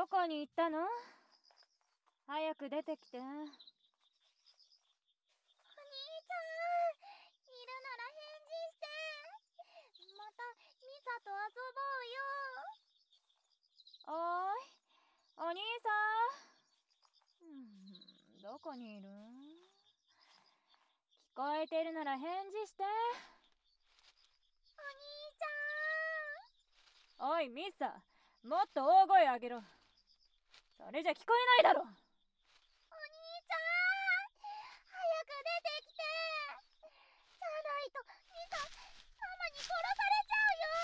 どこに行ったの？早く出てきて。お兄ちゃん、いるなら返事して。またミサと遊ぼうよ。 おーい、お兄さん。どこにいる？聞こえてるなら返事して。 お兄ちゃん。 おいミサ、もっと大声上げろ。それじゃ聞こえないだろ。 お兄ちゃん、早く出てきて。じゃないとミサ、ママに殺されちゃうよ。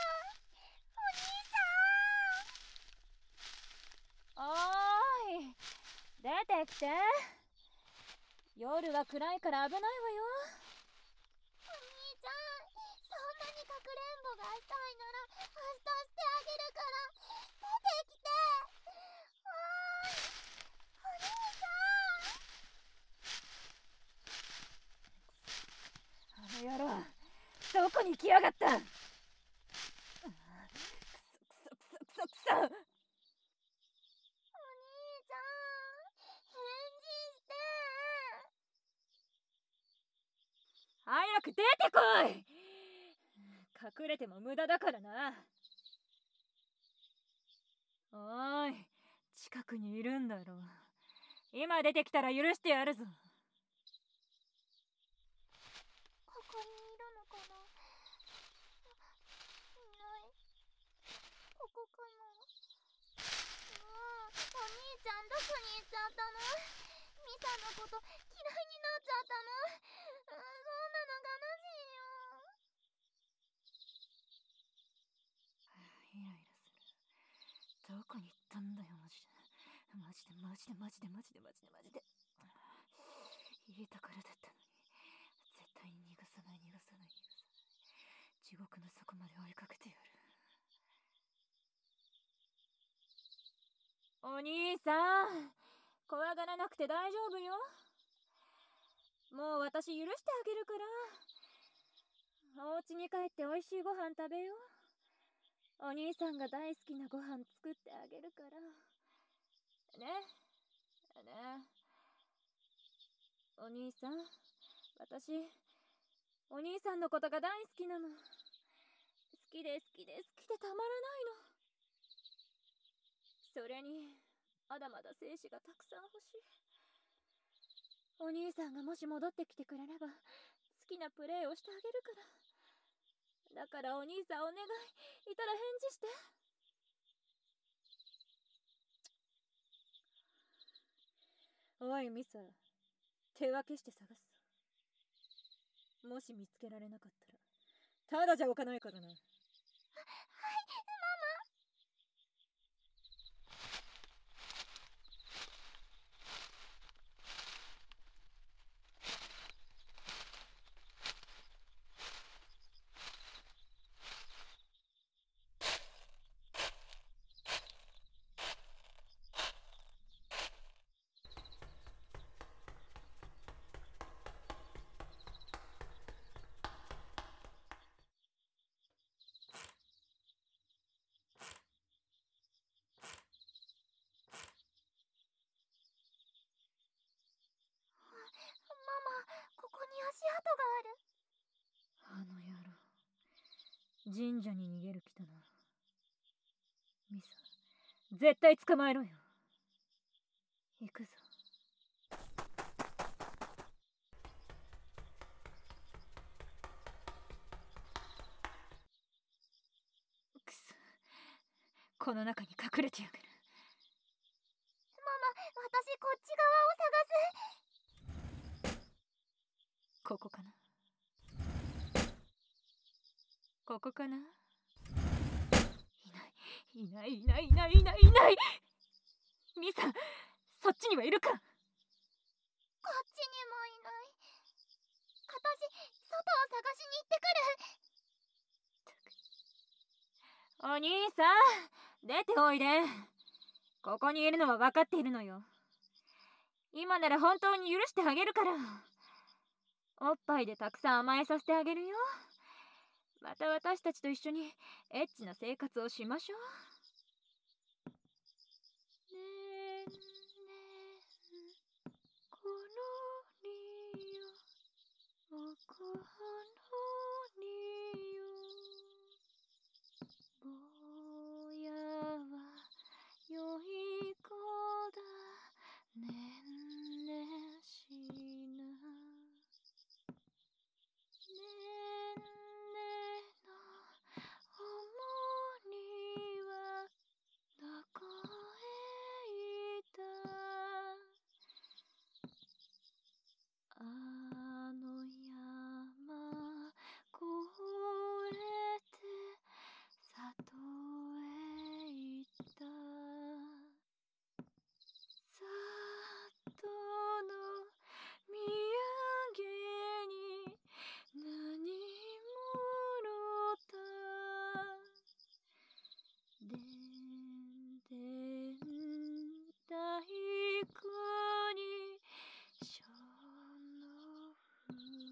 おーい、出てきて。夜は暗いから危ないわよ。 お兄ちゃん、そんなにかくれんぼがしたいなら明日してあげるから出てきて。お兄あの野郎、どこに行きやがった。くそくそくそくそくそ。 お兄ちゃん、返事して。 早く出てこい。隠れても無駄だからな。おーい、近くにいるんだろう。今出てきたら許してやるぞ。 ここにいるのかな。いない。ここかな。お兄ちゃんどこに行っちゃったの？ミサのこと嫌いになっちゃったの？そんなの悲しいよ。 イライラする。どこに行ったんだよ、マジで。マジでマジでマジでマジでマジでマジで。言いたからだったのに。絶対に逃がさない逃がさない逃がさない。地獄の底まで追いかけてやる。お兄さん、怖がらなくて大丈夫よ。もう私許してあげるから。お家に帰って美味しいご飯食べよう。お兄さんが大好きなご飯作ってあげるから。ね。お兄さん、私、お兄さんのことが大好きなの。好きで好きで好きでたまらないの。それに、まだまだ精子がたくさん欲しい。お兄さんがもし戻ってきてくれれば、好きなプレーをしてあげるから。だからお兄さんお願い、いたら返事して。おいミサ、手分けして探す。もし見つけられなかったらただじゃおかないからな。 はい、ママ。ママ、ここに足跡がある。 あの野郎、神社に逃げる気だな。ミサ、絶対捕まえろよ。行くぞ。くそ、この中に隠れてやがる。 ママ、私こっち側を探す。 ここかな。ここかな。いないいないいないいないいない。ミサ、そっちにはいるか。 こっちにもいない。私、外を探しに行ってくる。 お兄さん、出ておいで。ここにいるのは分かっているのよ。今なら本当に許してあげるから。おっぱいでたくさん甘えさせてあげるよ。また私たちと一緒にエッチな生活をしましょう。ねころりよおこのによぼやはよい子だねんねしなねんねのおもにはどこへいったあの山越えて里へ行った里の土産に何もろたでんでん太鼓にしょの笛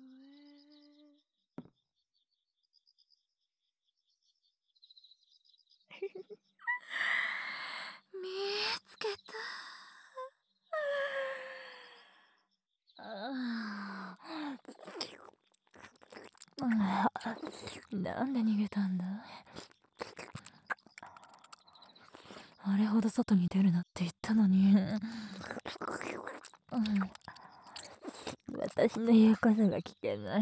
見つけたなんで逃げたんだ。あれほど外に出るなって言ったのに、私の言うことが聞けない。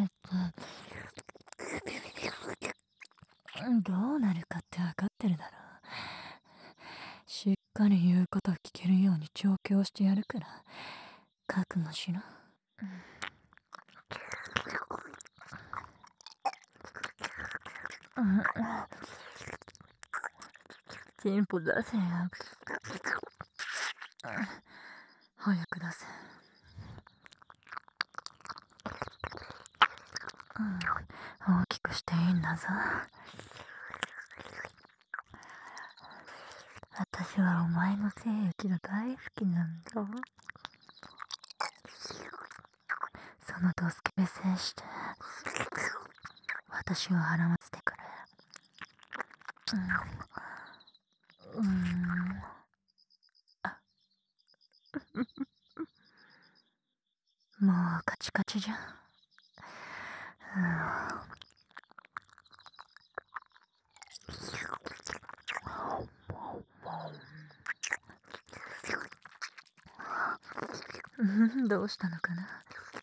どうなるかって分かってるだろう。しっかり言うことを聞けるように調教してやるから覚悟しろ。チンポ出せよ。早く出せ。大きくしていいんだぞ。私はお前の精液が大好きなんだ。そのドスケベ精子で私を払わせてくれ。もうカチカチじゃん。どうしたのかな。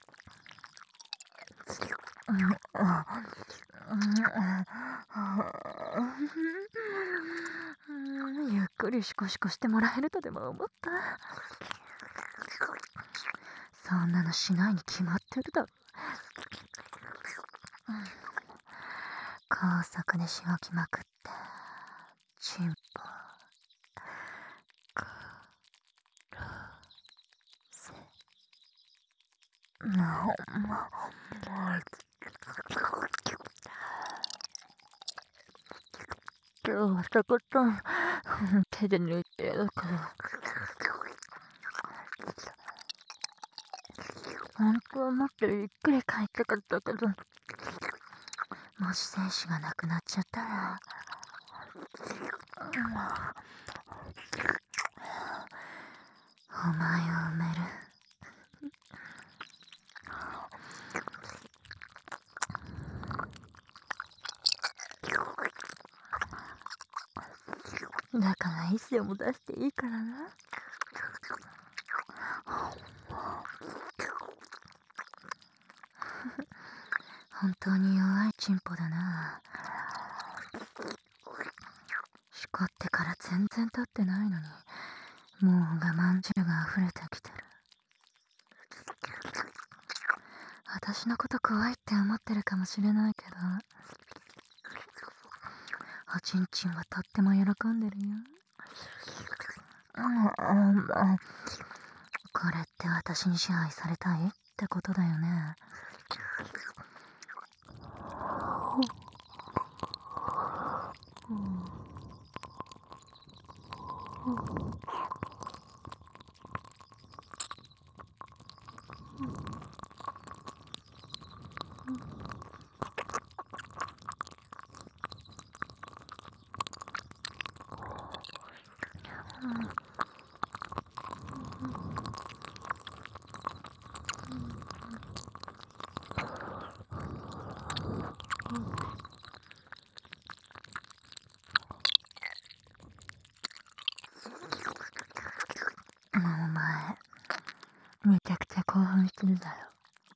ゆっくりシコシコしてもらえるとでも思った。そんなのしないに決まってるだろ。高速でしごきまくってチンポくるせ今日はとことん手で抜いてやるから。本当はもっとゆっくり帰りたかったけど、もし精子がなくなっちゃったら、お前を埋める。だからいつでも出していいからな。本当に弱いチンポだな。しこってから全然経ってないのに、もう我慢汁が溢れてきてる。私のこと怖いって思ってるかもしれないけど、おちんちんはとっても喜んでるよ。これって私に支配されたいってことだよね。 んだよ。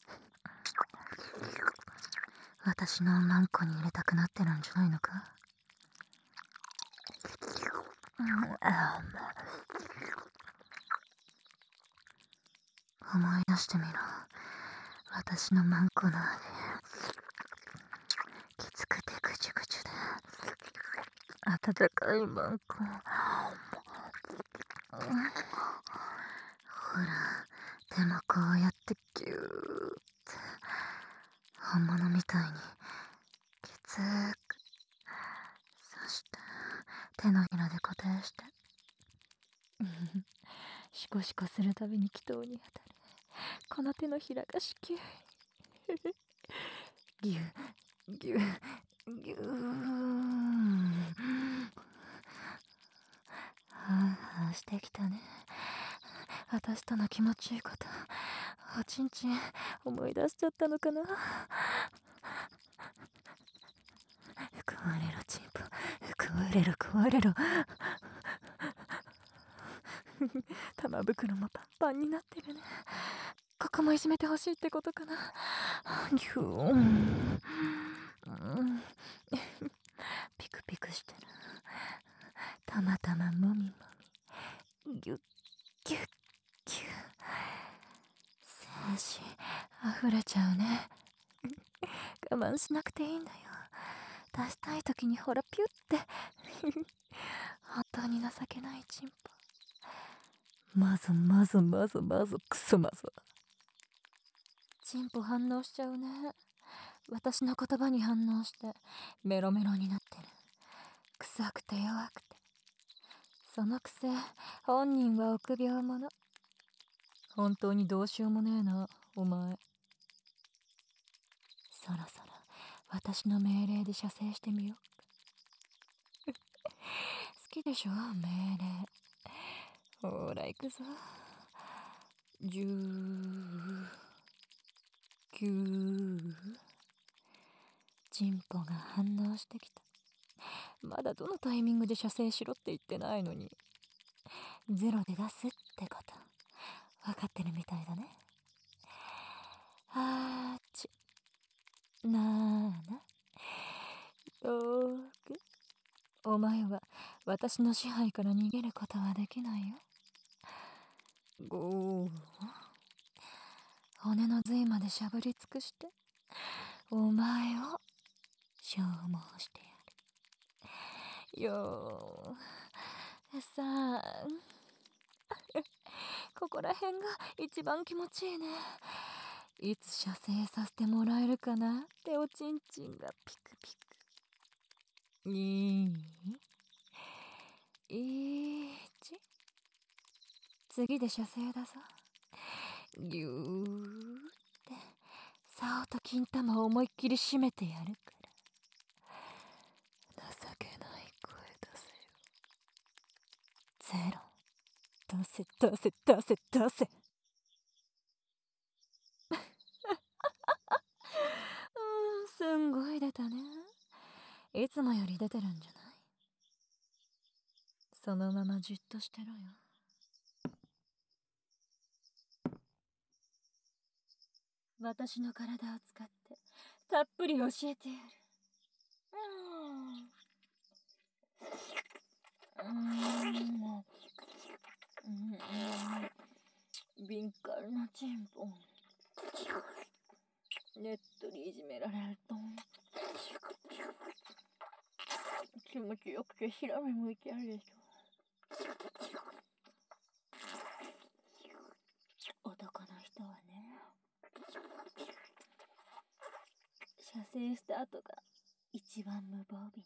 私のマンコに入れたくなってるんじゃないのか。思い出してみろ。私のマンコの味。きつくてぐちゅぐちゅで温かいマンコ。ほら、でもこうやってギューって本物みたいにきつく、そして手のひらで固定してシコシコするたびに気筒に当たるこの手のひらが子宮ギュギュギュはあしてきたね。私との気持ちいいこと、おちんちん思い出しちゃったのかな。食われろチンポ、食われろ食われろ玉袋もパンパンになってるね。ここもいじめてほしいってことかな。ギューンピクピクしてる。たまたまもみもみギュッギュッギュッ精子溢れちゃうね。我慢しなくていいんだよ。出したい時にほらピュって本当に情けないチンポ。まずまずまずまずクソまず。チンポ反応しちゃうね。私の言葉に反応してメロメロになってる。臭くて弱くて。そのくせ本人は臆病者。本当にどうしようもねえなお前。そろそろ私の命令で射精してみようか好きでしょ命令。ほら行くぞ。10、9。チンポが反応してきた。まだどのタイミングで射精しろって言ってないのに。ゼロで出すってこと分かってるみたいだね。あーちなーな6。お前は私の支配から逃げることはできないよ。5。骨の髄までしゃぶり尽くしてお前を消耗してやるよ。さあここら辺が一番気持ちいいね。いつ射精させてもらえるかなっておちんちんがピクピク。2、1。次で射精だぞ。ぎゅーって竿と金玉を思いっきり締めてやるから。情けない声出せよ。ゼロ。出せ出せ出せ出せすんごい出たね。いつもより出てるんじゃない？そのままじっとしてろよ。私の体を使ってたっぷり教えてやる。敏感なチンポ。ねっとりいじめられると気持ちよくてひらめ向いてあるでしょ。男の人はね、射精した後が一番無防備なの。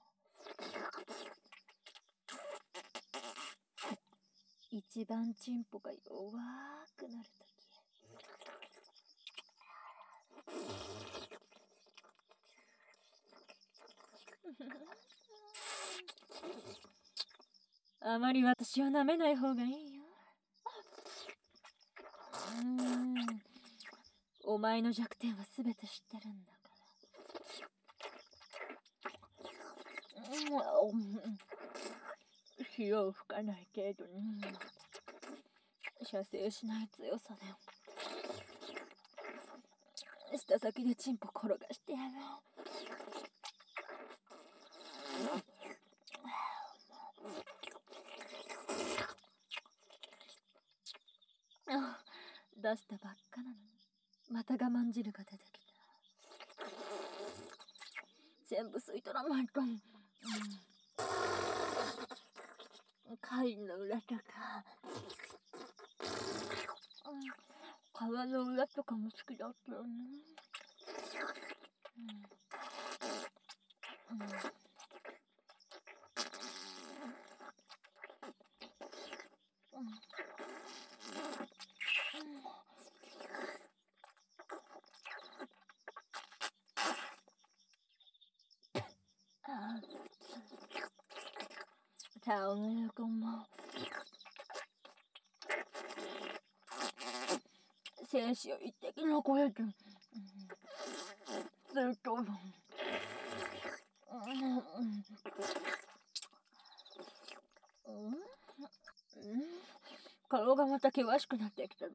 一番チンポが弱くなるとき。あまり私を舐めない方がいいよ。お前の弱点はすべて知ってるんだから。火を吹かない程度に射精しない強さだよ。 舌先でチンポ転がしてやろう。出したばっかなのにまた我慢汁が出てきた。全部吸い取らないと。貝の裏とか、皮の裏とかも好きだったよね。タオの横も精子を一滴残れてずっと顔がまた険しくなってきたぞ。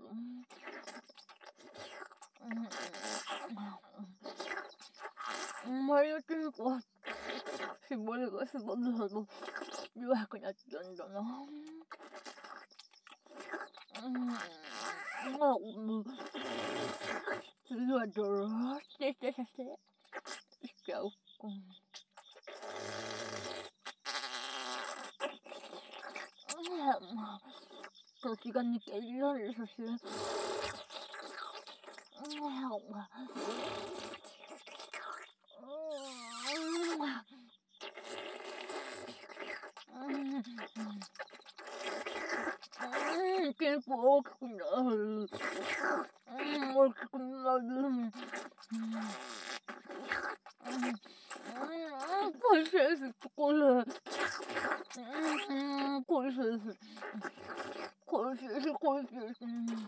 お前のチンコは絞りが絞るほど弱くなったんだな。次はドローってしてさせしちゃおう。腰が抜けるようにさせ結構大きくなる。大きくなる。恋せずこれ。恋せず。恋せず恋せず。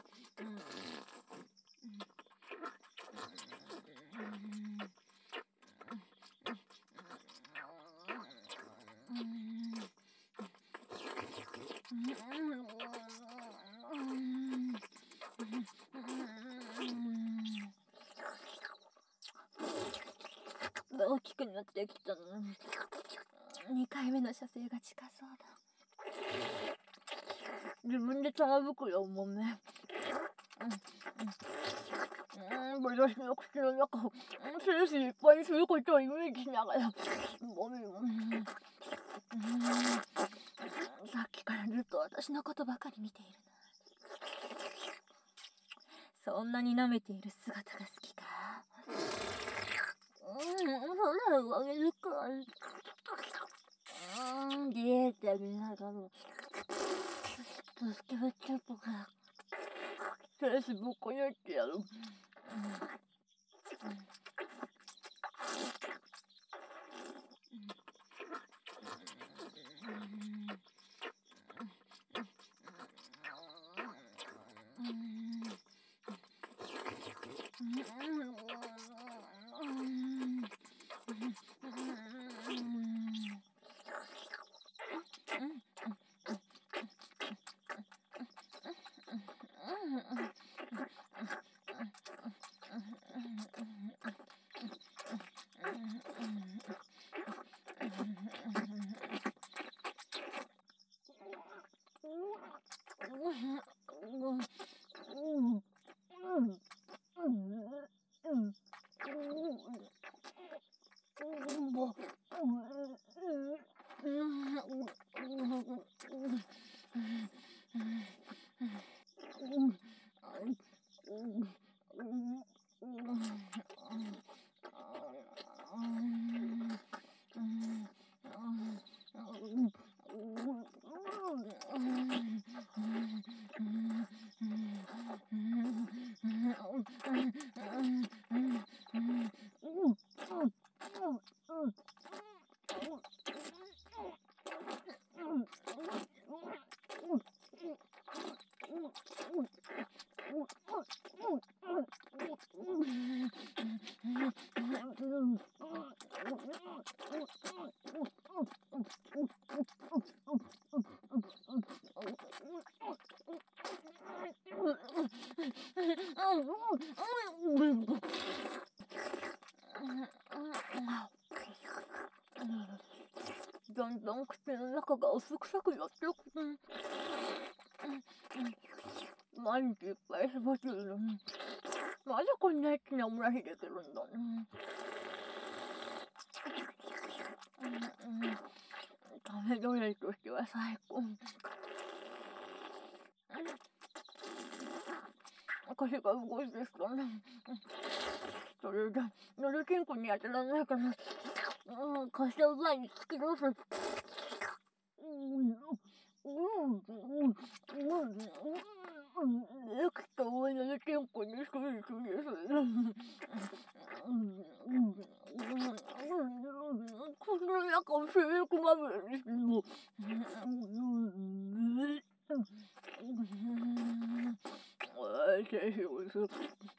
大きくなってきたの。2回目の射精が近そうだ。自分で玉袋をもめ。私の口の中を精子いっぱいにすることをイメージしながらもみもみ。さっきからずっと私のことばかり見ているな。そんなに舐めている姿が好きか。それはあげるから。ディエータ見ながらスケベチャップが精子ぶっこやってやる。 だんだん口の中が薄臭くなってくる。毎日いっぱいしばってるのに、まだこんなエッチなオムライスできるんだね。食べどれとしては最高。腰が動いてきたね。それで、のどちんこに当たらないかな。貸した前に突き出す。よくと思いのどちんこにスイーツです。口の中をシルクまぶれにしても。谢谢我说，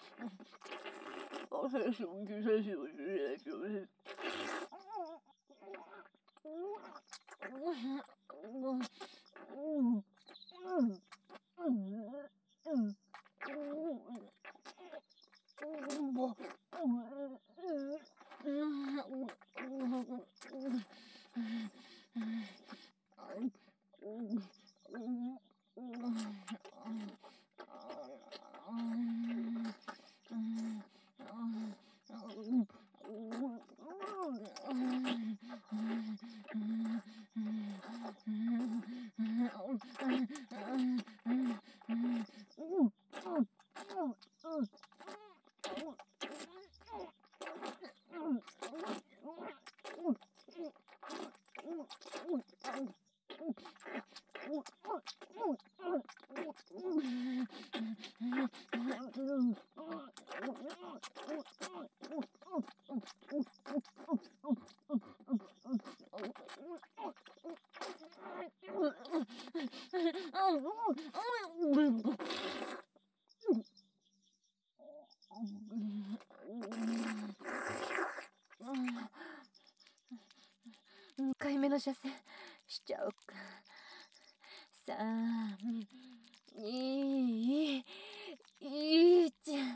我很雄鸡，很雄鸡，很雄鸡。2回目の射精しちゃおうか。3、2、1。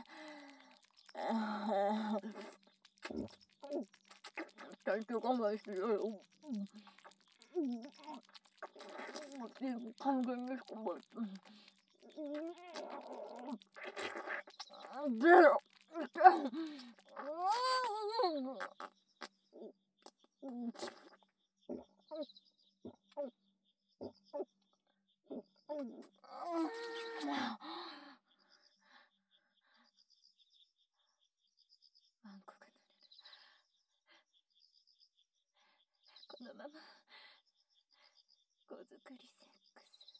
ちゃんと我慢しろよ。完全に捕まった。ゼロ。ワンコが乗れる。このまま子作りセックス。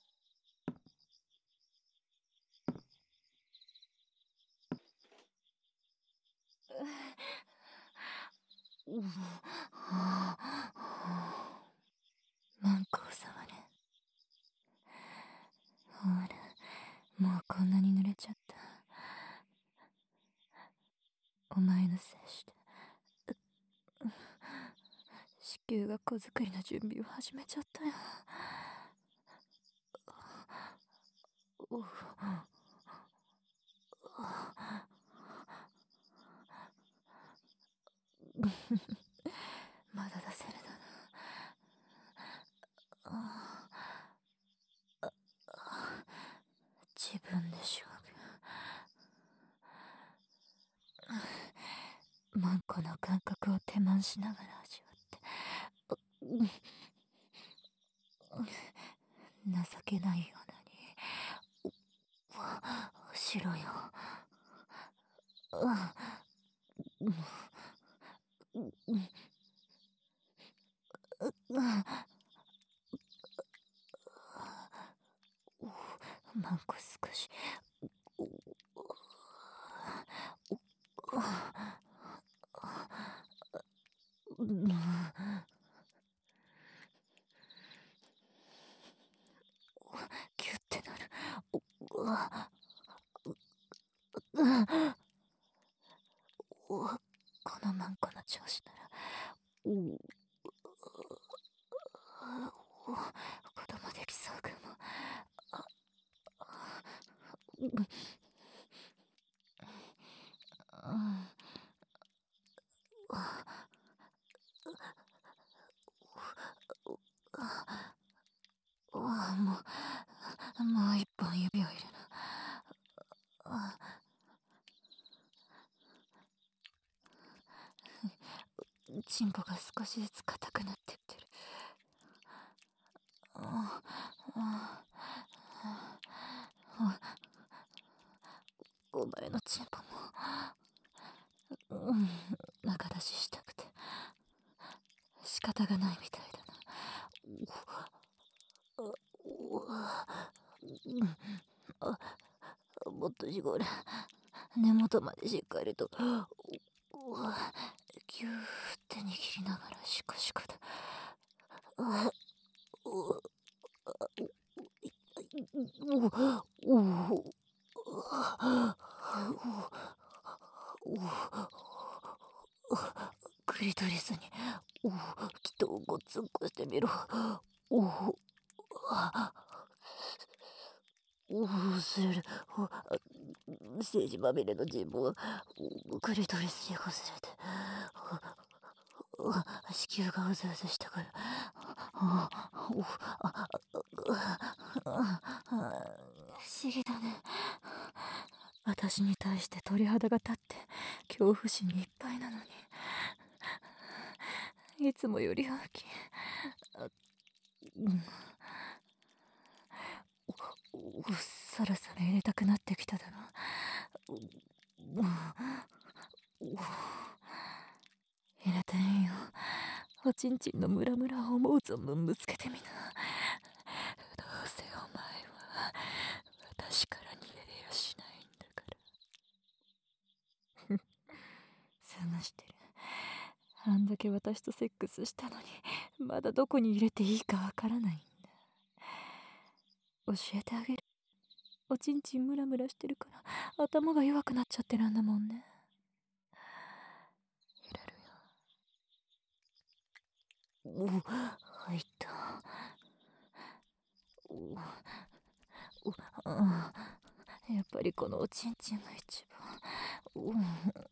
マンコを触れ。ほら、もうこんなに濡れちゃった。お前のせいして子宮が子作りの準備を始めちゃったよ。まだ出せるだな。自分で勝負。マンコの感覚を手満しながら味わって。情けないようなにしろよ。マンコ少しキュッてなる。このマンコの調子なら子供できそうかも。 もう一本指を入れな。チンポが少しずつ硬くなってってる。お前のチンポも中出ししたくて仕方がないみたいだな。もっと絞れ。根元までしっかりとギューって握りながらシコシコだ。クリトリスに人をごっつんこしてみろ。する政治まみれの人望がクリトリスにこすれて子宮がうずうずしたから不思議だね。私に対して鳥肌が立って恐怖心にいっぱいなのにいつもより大きい。そろそろ入れたくなってきただろ。入れていいよ。おちんちんのムラムラを思う存分ぶつけてみな。どうせお前は私から逃げれやしないんだから探してる。あんだけ私とセックスしたのにまだどこに入れていいかわからないんだ。教えてあげる。おちんちんムラムラしてるから頭が弱くなっちゃってるんだもんね。入れるよ。入った。やっぱりこのおちんちんが一番。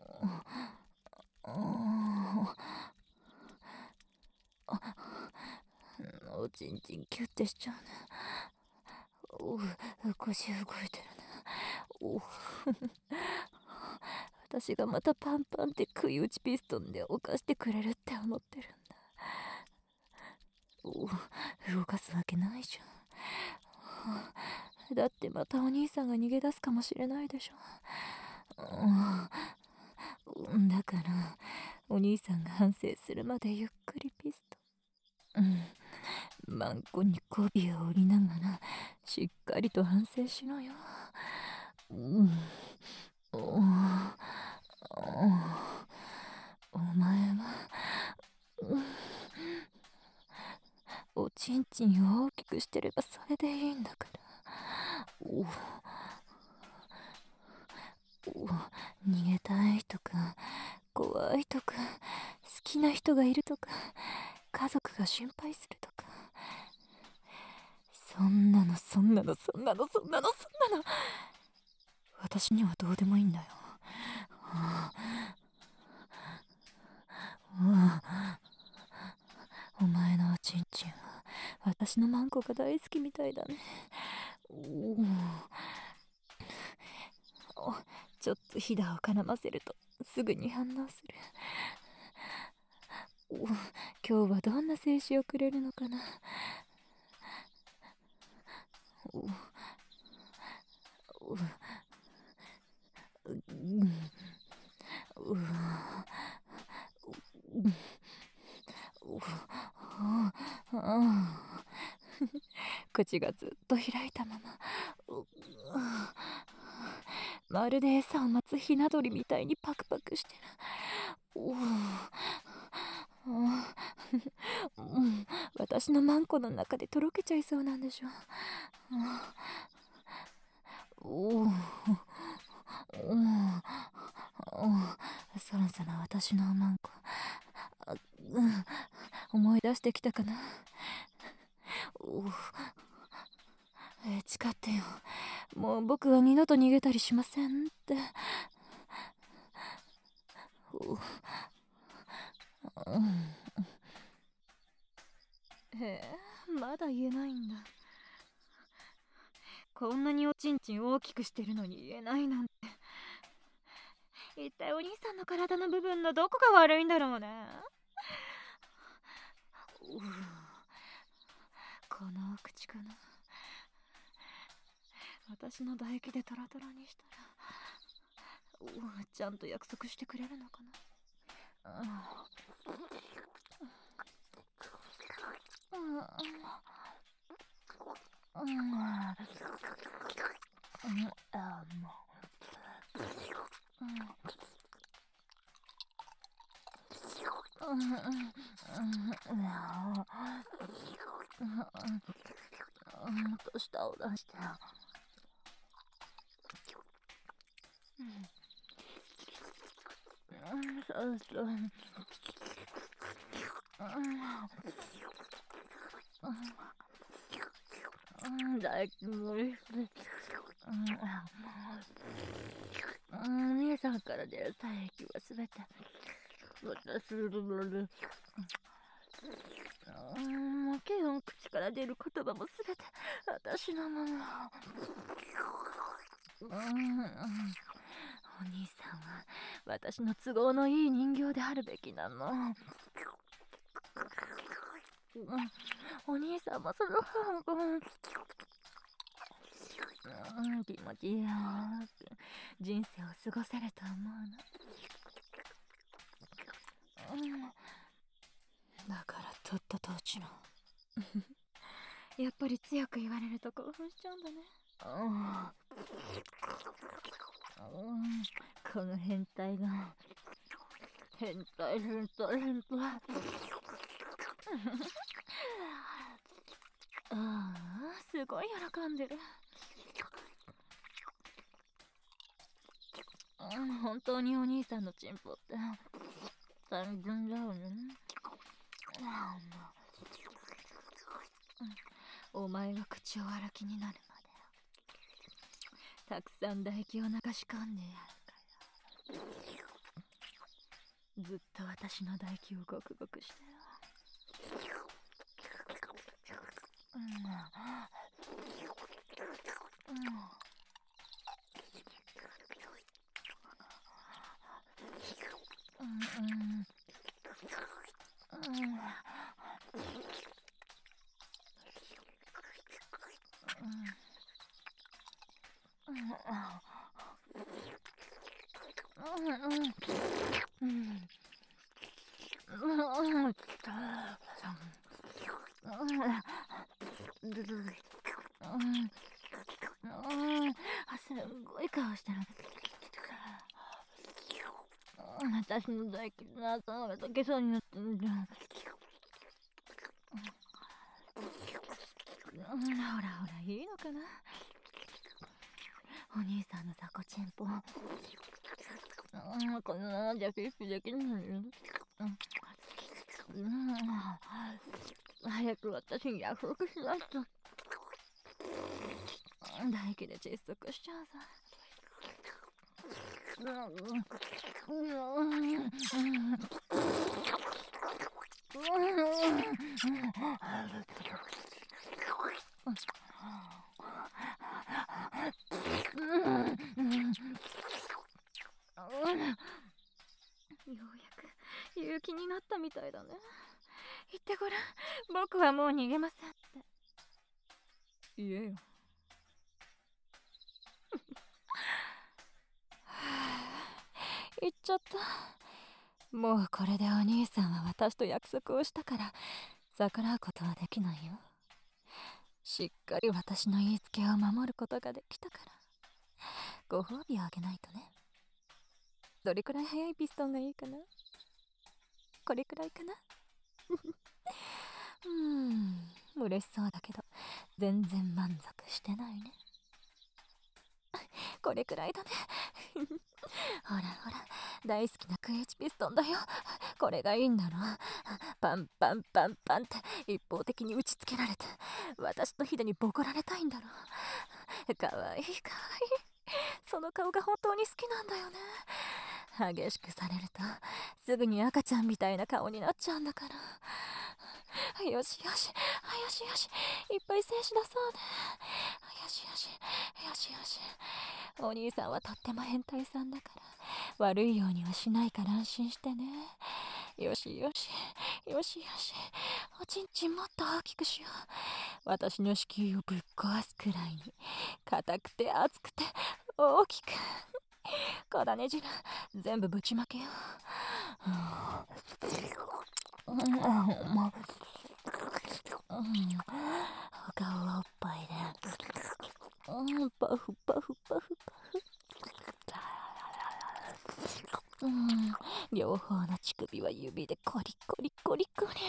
おちんちんキュッてしちゃうね。腰動いてるね。私がまたパンパンって食い打ちピストンで犯してくれるって思ってるんだ。動かすわけないじゃん。だってまたお兄さんが逃げ出すかもしれないでしょ。だからお兄さんが反省するまでゆっくりピストン。マンコに媚びを折りながらしっかりと反省しろよ。お前はおちんちんを大きくしてればそれでいいんだから。逃げたいとか怖いとか好きな人がいるとか家族が心配するとかそんなの私にはどうでもいいんだよ。お前のおちんちんは私のマンコが大好きみたいだね。ちょっとひだを絡ませるとすぐに反応する。今日はどんな精子をくれるのかな。口がずっと開いたまままるで餌を待つひな鳥みたいにパクパクしてる。私のマンコの中でとろけちゃいそうなんでしょ。そろそろ私のマンコ思い出してきたかな。誓ってよ。もう僕は二度と逃げたりしませんって。まだ言えないんだ。 こんなにおちんちん大きくしてるのに言えないなんて。一体お兄さんの体の部分のどこが悪いんだろうね。この口かな。私の唾液でトラトラにしたらちゃんと約束してくれるのかな。と舌を出して。そうそう。唾液無理して。兄さんから出る体液はすべて私のもちろん口から出る言葉もすべて私のもの。お兄さんは私の都合のいい人形であるべきなの。お兄さんもその方が気持ちよく人生を過ごせると思うの。だからとっとと落ちろ。やっぱり強く言われると興奮しちゃうんだね。この変態が変態すごい喜んでる。本当にお兄さんのチンポって単純だよね。お前が口を割る気になるまでたくさん唾液を流し込んでやるから。ずっと私の唾液をゴクゴクしてる。すんごい顔してる。私の唾液の頭が溶けそうになってんじゃん。ほらほら、いいのかな。お兄さんのザコチンポこのままじゃピッピできないよ。早く私に約束しないと唾液で窒息しちゃうさ。ようやく言う気になったみたいだね。言ってごらん、僕はもう逃げませんって言えよ。言っちゃった。もうこれでお兄さんは私と約束をしたから逆らうことはできないよ。しっかり私の言いつけを守ることができたからご褒美をあげないとね。どれくらい速いピストンがいいかな。これくらいかな。嬉しそうだけど全然満足してないね。これくらいだね。ほらほら、大好きなクエイチピストンだよ。これがいいんだろ。パンパンパンパンって一方的に打ちつけられて私のヒデにボコられたいんだろ。かわいいかわいい。その顔が本当に好きなんだよね。激しくされるとすぐに赤ちゃんみたいな顔になっちゃうんだから。よしよしよしよし、いっぱい精子出そうね。よしよしよしよし。お兄さんはとっても変態さんだから悪いようにはしないから安心してね。よしよしよしよし。おちんちんもっと大きくしよう。私の子宮をぶっ壊すくらいに硬くて熱くて大きく。こだね汁全部ぶちまけよう。お顔はおっぱいでパフパフパフパフ。両方の乳首は指でコリコリコリコリ。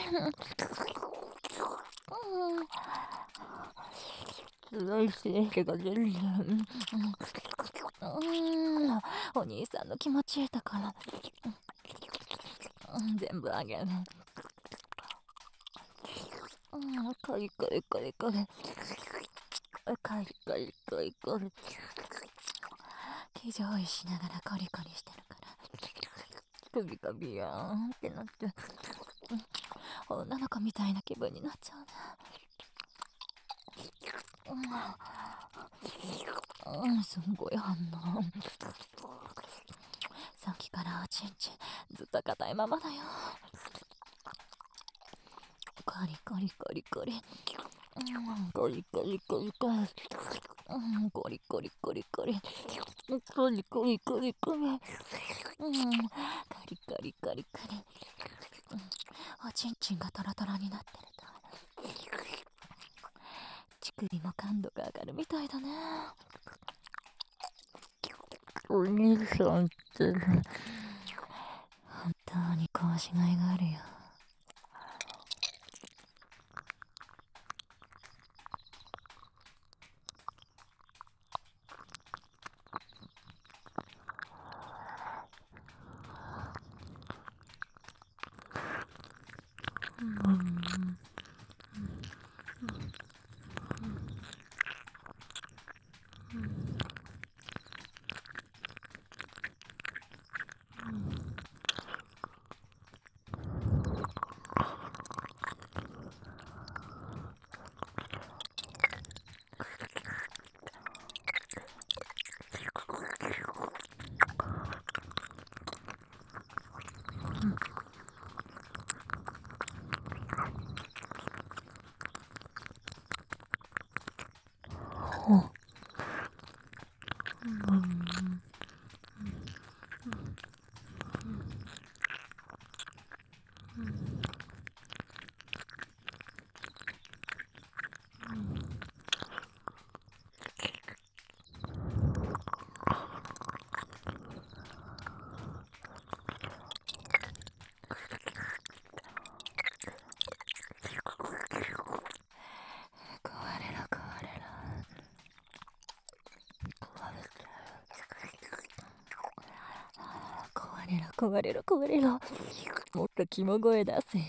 すごい刺激が出るじゃん。お兄さんの気持ちいいところ全部あげる。コリコリコリコリコリコリコリコリ。気上位しながらコリコリしてるから首がビヨーンってなって女の子みたいな気分になっちゃうね。すんごい反応。さっきからおちんちんずっと硬いままだよ。コリコリコリコリコリコリコリコリコリコリコリコリコリコリコリコリコリカリカリカリカリ。おちんちんがトロトロになってると乳首も感度が上がるみたいだね。お兄さんって本当にこうしがいがあるよ。壊れろ壊れろ。もっと肝声出せよ。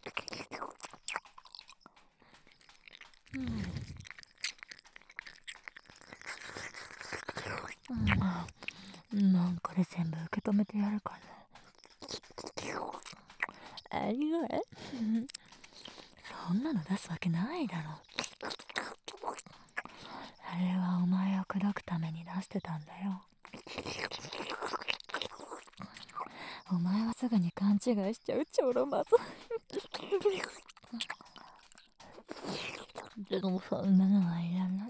これ全部受け止めてやるから。ありがとう。そんなの出すわけないだろ。あれはお前を口説くために出してたんだよ。お前はすぐに勘違いしちゃうちょろまず。でもそんなのはいらない。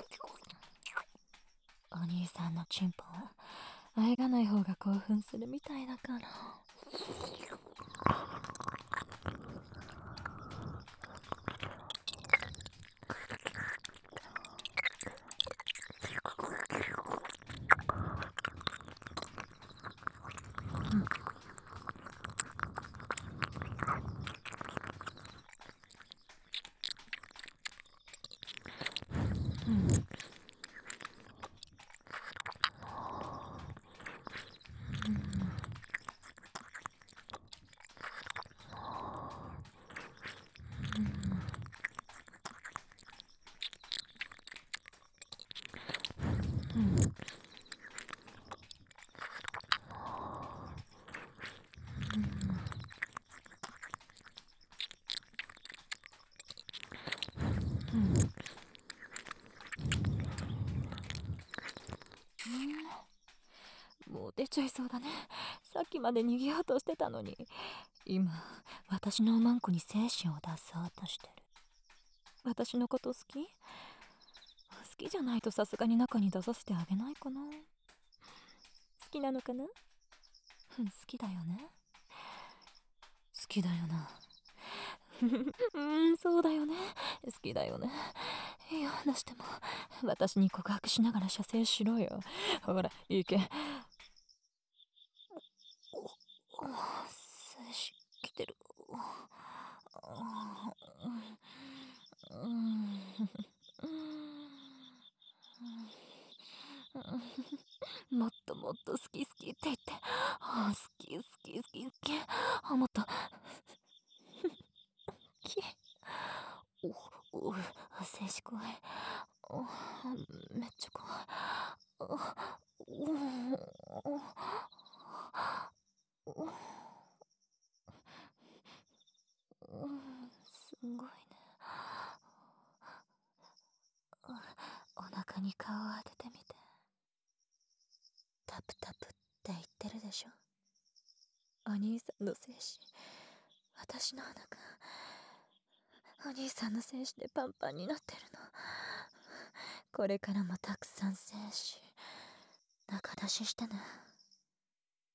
お兄さんのチンポは愛がない方が興奮するみたいだから。 ちゃいそうだね。さっきまで逃げようとしてたのに。今私のおまんこに精子を出そうとしてる。私のこと好き？好きじゃないとさすがに中に出させてあげないかな。好きなのかな？好きだよね。好きだよな。そうだよね。好きだよね。いや、なしても私に告白しながら射精しろよ。ほら行け。精子来てる。もっともっと好き好きって言って、好き好き好き好き、もっときお静止怖い。めっちゃ怖い。すごいね。お腹に顔を当ててみて。タプタプって言ってるでしょ。お兄さんの精子、私のお腹、お兄さんの精子でパンパンになってるの。これからもたくさん精子中出ししてね。